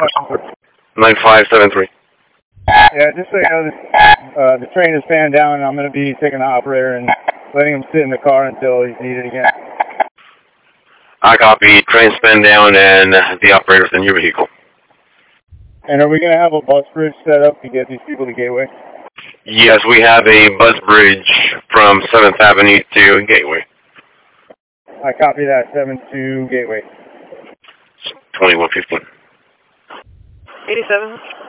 question? 9573. Yeah, just so you know, the train is fanned down, and I'm going to be taking the operator and letting him sit in the car until he's needed again. I copy. Train span down and the operator's in your vehicle. And are we going to have a bus bridge set up to get these people to Gateway? Yes, we have a bus bridge from 7th Avenue to Gateway. I copy that. 7 to Gateway. 2115. 87.